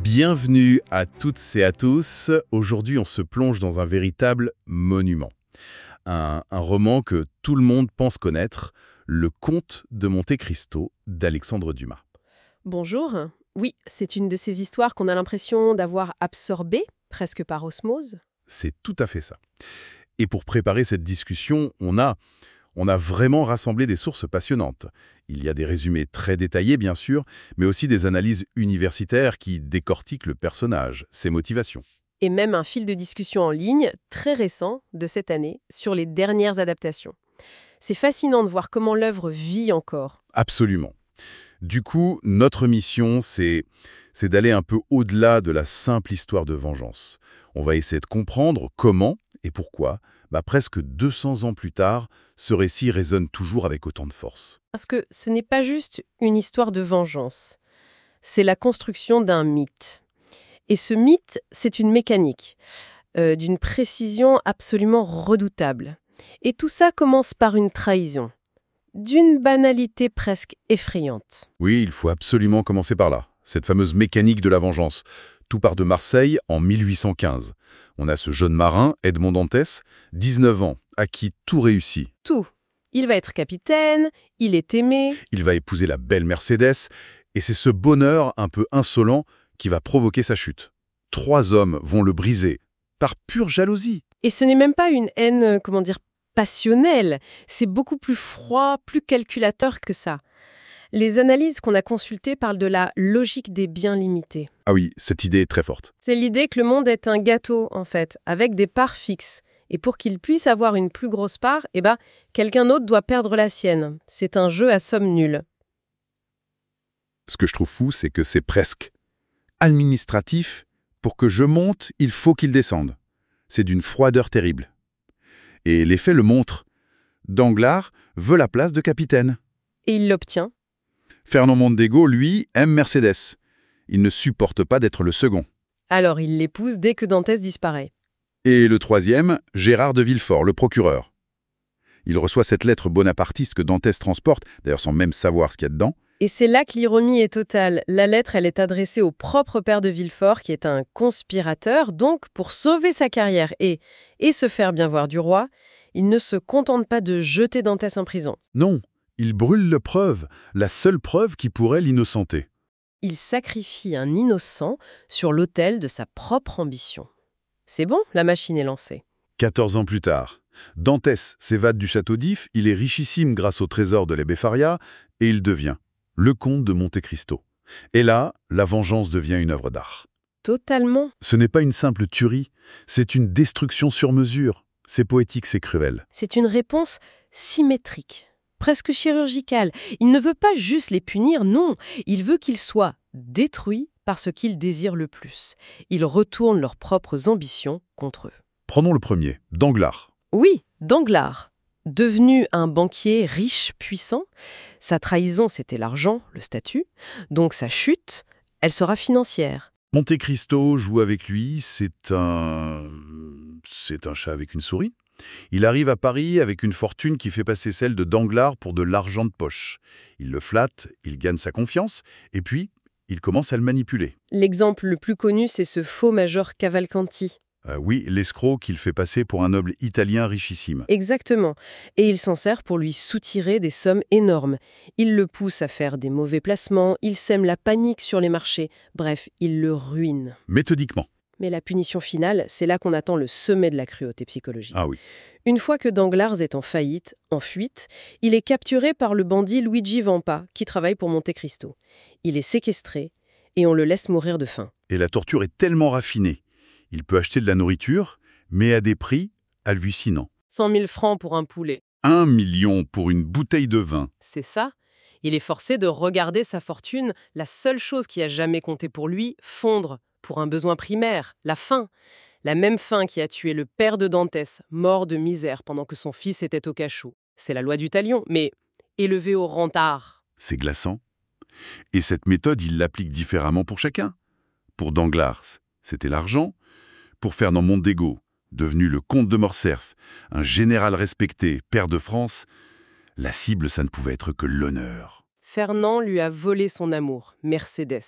Bienvenue à toutes et à tous. Aujourd'hui, on se plonge dans un véritable monument. Un roman que tout le monde pense connaître, Le Comte de Monte Cristo d'Alexandre Dumas. Bonjour. Oui, c'est une de ces histoires qu'on a l'impression d'avoir absorbées, presque par osmose. C'est tout à fait ça. Et pour préparer cette discussion, on a vraiment rassemblé des sources passionnantes. Il y a des résumés très détaillés, bien sûr, mais aussi des analyses universitaires qui décortiquent le personnage, ses motivations. Et même un fil de discussion en ligne, très récent, de cette année, sur les dernières adaptations. C'est fascinant de voir comment l'œuvre vit encore. Absolument. Du coup, notre mission, c'est d'aller un peu au-delà de la simple histoire de vengeance. On va essayer de comprendre comment et pourquoi, presque 200 ans plus tard, ce récit résonne toujours avec autant de force. Parce que ce n'est pas juste une histoire de vengeance. C'est la construction d'un mythe. Et ce mythe, c'est une mécanique, d'une précision absolument redoutable. Et tout ça commence par une trahison, d'une banalité presque effrayante. Oui, il faut absolument commencer par là, cette fameuse mécanique de la vengeance. Tout part de Marseille en 1815. On a ce jeune marin, Edmond Dantès, 19 ans, à qui tout réussit. Tout. Il va être capitaine, il est aimé. Il va épouser la belle Mercedes, et c'est ce bonheur un peu insolent qui va provoquer sa chute. 3 hommes vont le briser, par pure jalousie. Et ce n'est même pas une haine, passionnelle. C'est beaucoup plus froid, plus calculateur que ça. Les analyses qu'on a consultées parlent de la logique des biens limités. Ah oui, cette idée est très forte. C'est l'idée que le monde est un gâteau, en fait, avec des parts fixes. Et pour qu'il puisse avoir une plus grosse part, quelqu'un d'autre doit perdre la sienne. C'est un jeu à somme nulle. Ce que je trouve fou, c'est que c'est presque administratif. Pour que je monte, il faut qu'il descende. C'est d'une froideur terrible. Et les faits le montrent. Danglars veut la place de capitaine. Et il l'obtient. Fernand Mondego, lui, aime Mercedes. Il ne supporte pas d'être le second. Alors il l'épouse dès que Dantès disparaît. Et le troisième, Gérard de Villefort, le procureur. Il reçoit cette lettre bonapartiste que Dantès transporte, d'ailleurs sans même savoir ce qu'il y a dedans. Et c'est là que l'ironie est totale. La lettre, elle est adressée au propre père de Villefort, qui est un conspirateur. Donc, pour sauver sa carrière et se faire bien voir du roi, il ne se contente pas de jeter Dantès en prison. Non, il brûle la preuve, la seule preuve qui pourrait l'innocenter. Il sacrifie un innocent sur l'autel de sa propre ambition. C'est bon, la machine est lancée. 14 ans plus tard, Dantès s'évade du château d'If, il est richissime grâce au trésor de l'abbé Faria, et il devient le comte de Monte Cristo. Et là, la vengeance devient une œuvre d'art. Totalement. Ce n'est pas une simple tuerie, c'est une destruction sur mesure. C'est poétique, c'est cruel. C'est une réponse symétrique, presque chirurgicale. Il ne veut pas juste les punir, non. Il veut qu'ils soient détruits par ce qu'ils désirent le plus. Ils retournent leurs propres ambitions contre eux. Prenons le premier, Danglars. Oui, Danglars. Devenu un banquier riche, puissant, sa trahison, c'était l'argent, le statut. Donc sa chute, elle sera financière. Monte Cristo joue avec lui, c'est un chat avec une souris. Il arrive à Paris avec une fortune qui fait passer celle de Danglars pour de l'argent de poche. Il le flatte, il gagne sa confiance, et puis il commence à le manipuler. L'exemple le plus connu, c'est ce faux major Cavalcanti. Oui, l'escroc qu'il fait passer pour un noble italien richissime. Exactement. Et il s'en sert pour lui soutirer des sommes énormes. Il le pousse à faire des mauvais placements, il sème la panique sur les marchés. Bref, il le ruine. Méthodiquement. Mais la punition finale, c'est là qu'on attend le sommet de la cruauté psychologique. Ah oui. Une fois que Danglars est en faillite, en fuite, il est capturé par le bandit Luigi Vampa, qui travaille pour Monte Cristo. Il est séquestré et on le laisse mourir de faim. Et la torture est tellement raffinée. Il peut acheter de la nourriture, mais à des prix hallucinants. 100 000 francs pour un poulet. 1 million pour une bouteille de vin. C'est ça. Il est forcé de regarder sa fortune, la seule chose qui a jamais compté pour lui, fondre pour un besoin primaire, la faim. La même faim qui a tué le père de Dantès, mort de misère pendant que son fils était au cachot. C'est la loi du talion, mais élevé au rentard. C'est glaçant. Et cette méthode, il l'applique différemment pour chacun. Pour Danglars, c'était l'argent. Pour Fernand Mondego, devenu le comte de Morcerf, un général respecté, pair de France, la cible, ça ne pouvait être que l'honneur. Fernand lui a volé son amour, Mercedes.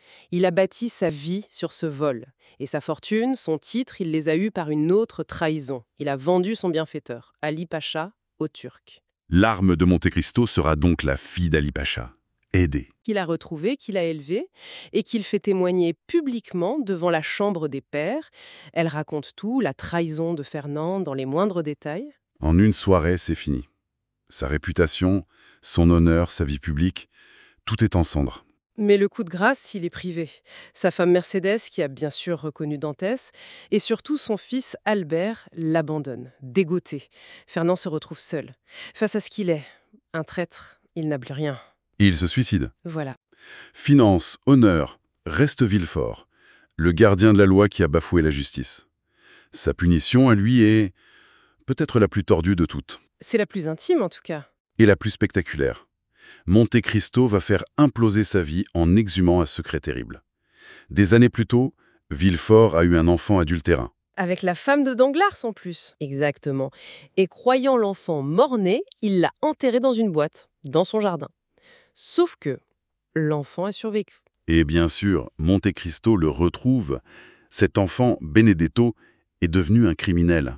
Il a bâti sa vie sur ce vol. Et sa fortune, son titre, il les a eus par une autre trahison. Il a vendu son bienfaiteur, Ali Pacha, aux Turcs. L'arme de Monte Cristo sera donc la fille d'Ali Pacha. Aidée. Qu'il a retrouvée, qu'il a élevée, et qu'il fait témoigner publiquement devant la chambre des pairs. Elle raconte tout, la trahison de Fernand dans les moindres détails. En une soirée, c'est fini. Sa réputation, son honneur, sa vie publique, tout est en cendres. Mais le coup de grâce, il est privé. Sa femme Mercedes, qui a bien sûr reconnu Dantès, et surtout son fils Albert l'abandonne, dégoûté. Fernand se retrouve seul. Face à ce qu'il est, un traître, il n'a plus rien. Et il se suicide. Voilà. Finance, honneur, reste Villefort, le gardien de la loi qui a bafoué la justice. Sa punition, à lui, est peut-être la plus tordue de toutes. C'est la plus intime, en tout cas. Et la plus spectaculaire. Monte Cristo va faire imploser sa vie en exhumant un secret terrible. Des années plus tôt, Villefort a eu un enfant adultérin. Avec la femme de Danglars, en plus. Exactement. Et croyant l'enfant mort-né, il l'a enterré dans une boîte, dans son jardin. Sauf que l'enfant a survécu. Et bien sûr, Monte Cristo le retrouve. Cet enfant, Benedetto, est devenu un criminel.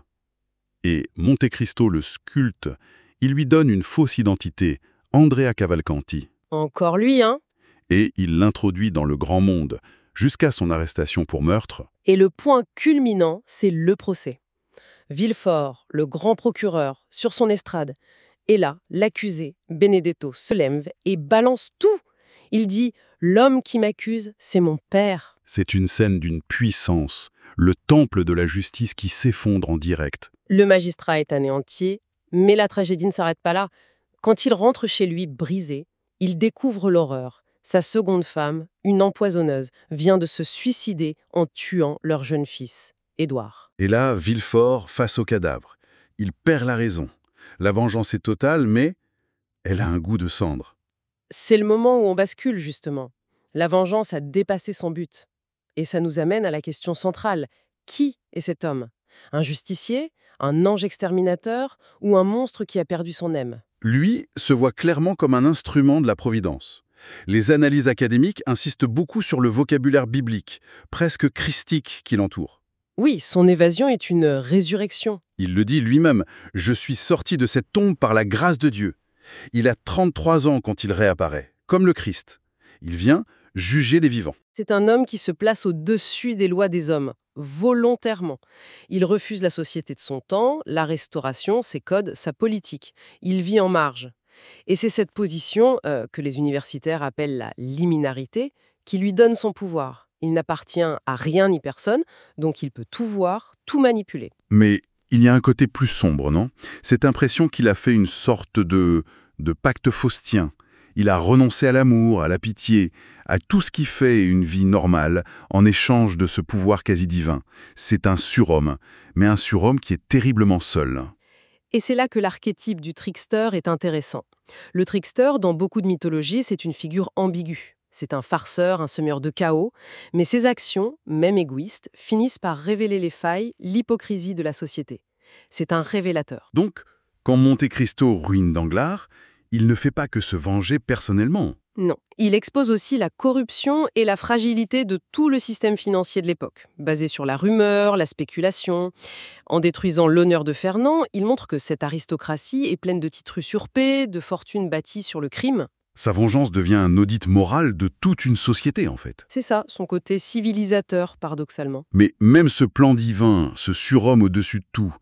Et Monte Cristo le sculpte. Il lui donne une fausse identité, Andrea Cavalcanti. Encore lui, hein? Et il l'introduit dans le grand monde, jusqu'à son arrestation pour meurtre. Et le point culminant, c'est le procès. Villefort, le grand procureur, sur son estrade. Et là, l'accusé, Benedetto, se lève et balance tout. Il dit « L'homme qui m'accuse, c'est mon père ». C'est une scène d'une puissance, le temple de la justice qui s'effondre en direct. Le magistrat est anéanti, mais la tragédie ne s'arrête pas là. Quand il rentre chez lui brisé, il découvre l'horreur. Sa seconde femme, une empoisonneuse, vient de se suicider en tuant leur jeune fils, Édouard. Et là, Villefort face au cadavre. Il perd la raison. La vengeance est totale, mais elle a un goût de cendre. C'est le moment où on bascule, justement. La vengeance a dépassé son but. Et ça nous amène à la question centrale. Qui est cet homme? Un justicier? Un ange exterminateur? Ou un monstre qui a perdu son âme? Lui se voit clairement comme un instrument de la providence. Les analyses académiques insistent beaucoup sur le vocabulaire biblique, presque christique qui l'entoure. Oui, son évasion est une résurrection. Il le dit lui-même, « Je suis sorti de cette tombe par la grâce de Dieu ». Il a 33 ans quand il réapparaît, comme le Christ. Il vient juger les vivants. C'est un homme qui se place au-dessus des lois des hommes, volontairement. Il refuse la société de son temps, la restauration, ses codes, sa politique. Il vit en marge. Et c'est cette position, que les universitaires appellent la liminarité, qui lui donne son pouvoir. Il n'appartient à rien ni personne, donc il peut tout voir, tout manipuler. Mais il y a un côté plus sombre, non? Cette impression qu'il a fait une sorte de pacte faustien. Il a renoncé à l'amour, à la pitié, à tout ce qui fait une vie normale en échange de ce pouvoir quasi divin. C'est un surhomme, mais un surhomme qui est terriblement seul. Et c'est là que l'archétype du trickster est intéressant. Le trickster, dans beaucoup de mythologies, c'est une figure ambiguë. C'est un farceur, un semeur de chaos, mais ses actions, même égoïstes, finissent par révéler les failles, l'hypocrisie de la société. C'est un révélateur. Donc, quand Monte Cristo ruine Danglars, il ne fait pas que se venger personnellement. Non, il expose aussi la corruption et la fragilité de tout le système financier de l'époque, basé sur la rumeur, la spéculation. En détruisant l'honneur de Fernand, il montre que cette aristocratie est pleine de titres usurpés, de fortunes bâties sur le crime. Sa vengeance devient un audit moral de toute une société, en fait. C'est ça, son côté civilisateur, paradoxalement. Mais même ce plan divin, ce surhomme au-dessus de tout,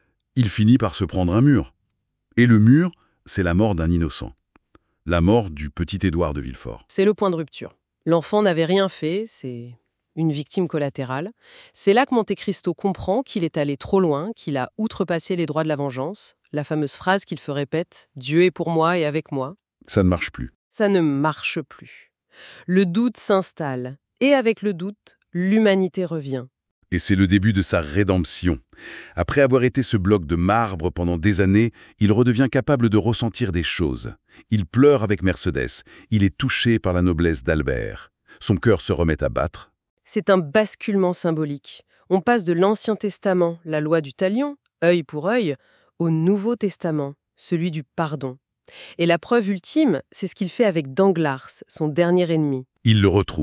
il finit par se prendre un mur. Et le mur, c'est la mort d'un innocent. La mort du petit Édouard de Villefort. C'est le point de rupture. L'enfant n'avait rien fait, c'est une victime collatérale. C'est là que Monte Cristo comprend qu'il est allé trop loin, qu'il a outrepassé les droits de la vengeance. La fameuse phrase qu'il se répète « Dieu est pour moi et avec moi ». Ça ne marche plus. Ça ne marche plus. Le doute s'installe. Et avec le doute, l'humanité revient. Et c'est le début de sa rédemption. Après avoir été ce bloc de marbre pendant des années, il redevient capable de ressentir des choses. Il pleure avec Mercedes. Il est touché par la noblesse d'Albert. Son cœur se remet à battre. C'est un basculement symbolique. On passe de l'Ancien Testament, la loi du talion, œil pour œil, au Nouveau Testament, celui du pardon. Et la preuve ultime, c'est ce qu'il fait avec Danglars, son dernier ennemi. Il le retrouve.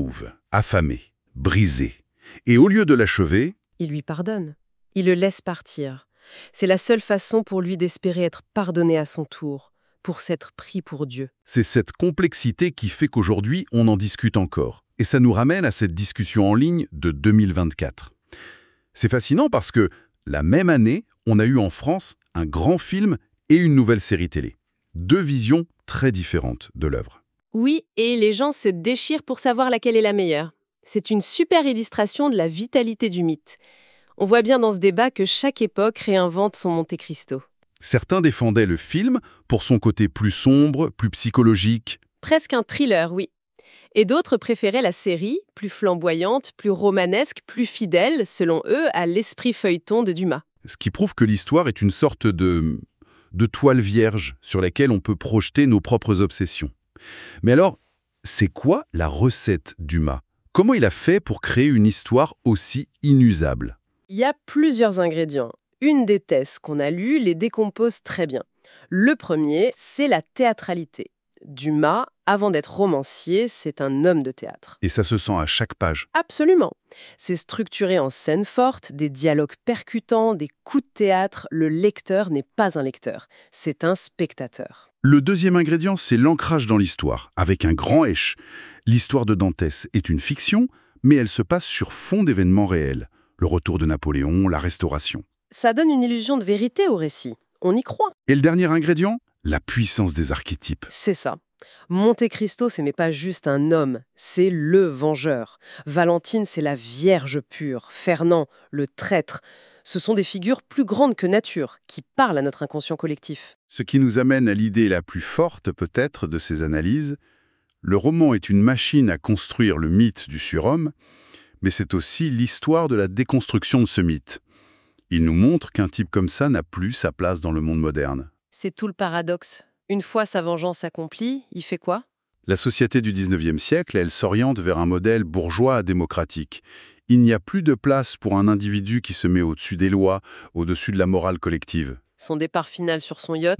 affamé, brisé. Et au lieu de l'achever, Il lui pardonne. Il le laisse partir. C'est la seule façon pour lui d'espérer être pardonné à son tour, pour s'être pris pour Dieu. c'est cette complexité qui fait qu'aujourd'hui, on en discute encore. Et ça nous ramène à cette discussion en ligne de 2024. C'est fascinant parce que, la même année, on a eu en France un grand film et une nouvelle série télé. Deux visions très différentes de l'œuvre. Oui, et les gens se déchirent pour savoir laquelle est la meilleure. C'est une super illustration de la vitalité du mythe. On voit bien dans ce débat que chaque époque réinvente son Monte Cristo. Certains défendaient le film pour son côté plus sombre, plus psychologique. Presque un thriller, oui. Et d'autres préféraient la série, plus flamboyante, plus romanesque, plus fidèle, selon eux, à l'esprit feuilleton de Dumas. Ce qui prouve que l'histoire est une sorte de toile vierge sur laquelle on peut projeter nos propres obsessions. Mais alors, c'est quoi la recette Dumas? Comment il a fait pour créer une histoire aussi inusable? Il y a plusieurs ingrédients. Une des thèses qu'on a lues les décompose très bien. Le premier, c'est la théâtralité. Dumas, avant d'être romancier, c'est un homme de théâtre. Et ça se sent à chaque page. Absolument. C'est structuré en scènes fortes, des dialogues percutants, des coups de théâtre. Le lecteur n'est pas un lecteur, c'est un spectateur. Le deuxième ingrédient, c'est l'ancrage dans l'histoire, avec un grand H. L'histoire de Dantès est une fiction, mais elle se passe sur fond d'événements réels. Le retour de Napoléon, la Restauration. Ça donne une illusion de vérité au récit. On y croit. Et le dernier ingrédient? La puissance des archétypes. C'est ça. Monte Cristo, ce n'est pas juste un homme, c'est le vengeur. Valentine, c'est la vierge pure. Fernand, le traître. Ce sont des figures plus grandes que nature, qui parlent à notre inconscient collectif. Ce qui nous amène à l'idée la plus forte, peut-être, de ces analyses. Le roman est une machine à construire le mythe du surhomme, mais c'est aussi l'histoire de la déconstruction de ce mythe. Il nous montre qu'un type comme ça n'a plus sa place dans le monde moderne. C'est tout le paradoxe. Une fois sa vengeance accomplie, il fait quoi? La société du 19e siècle, elle s'oriente vers un modèle bourgeois démocratique. Il n'y a plus de place pour un individu qui se met au-dessus des lois, au-dessus de la morale collective. Son départ final sur son yacht?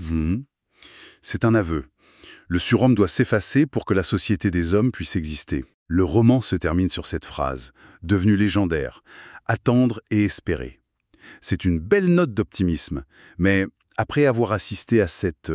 C'est un aveu. Le surhomme doit s'effacer pour que la société des hommes puisse exister. Le roman se termine sur cette phrase, devenue légendaire. Attendre et espérer. C'est une belle note d'optimisme, mais après avoir assisté à cette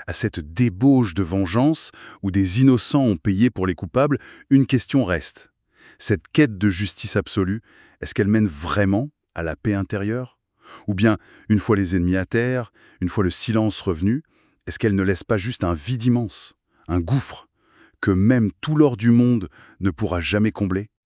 débauche de vengeance où des innocents ont payé pour les coupables, une question reste. Cette quête de justice absolue, est-ce qu'elle mène vraiment à la paix intérieure? Ou bien, une fois les ennemis à terre, une fois le silence revenu, est-ce qu'elle ne laisse pas juste un vide immense, un gouffre, que même tout l'or du monde ne pourra jamais combler?